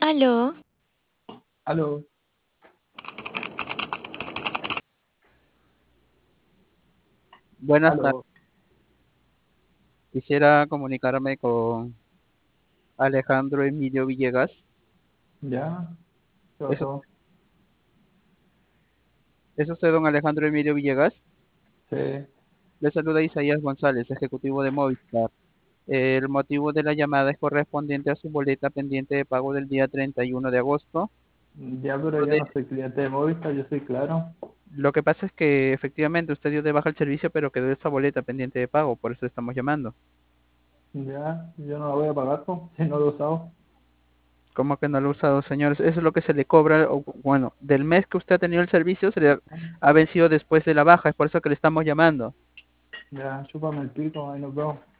Aló, Aló, Buenas tardes. aló, Quisiera comunicarme con Alejandro Emilio Villegas. ya, ¿qué ¿Es, pasó? es usted don Alejandro Emilio Villegas? Sí, Le saluda Isaías González, ejecutivo de Movistar. El motivo de la llamada es correspondiente a su boleta pendiente de pago del día 31 de agosto. ya, pero yo De- no soy cliente de Movistar, yo soy Claro. Lo que pasa es que efectivamente usted dio de baja el servicio, pero quedó esa boleta pendiente de pago, por eso estamos llamando. Ya, yo no la voy a pagar, po, si no lo he usado. ¿Cómo que no lo ha usado, señores? Eso es lo que se le cobra, bueno, del mes que usted ha tenido el servicio, se le ha vencido después de la baja, es por eso que le estamos llamando. Ya, chúpame el pico, ahí nos vemos.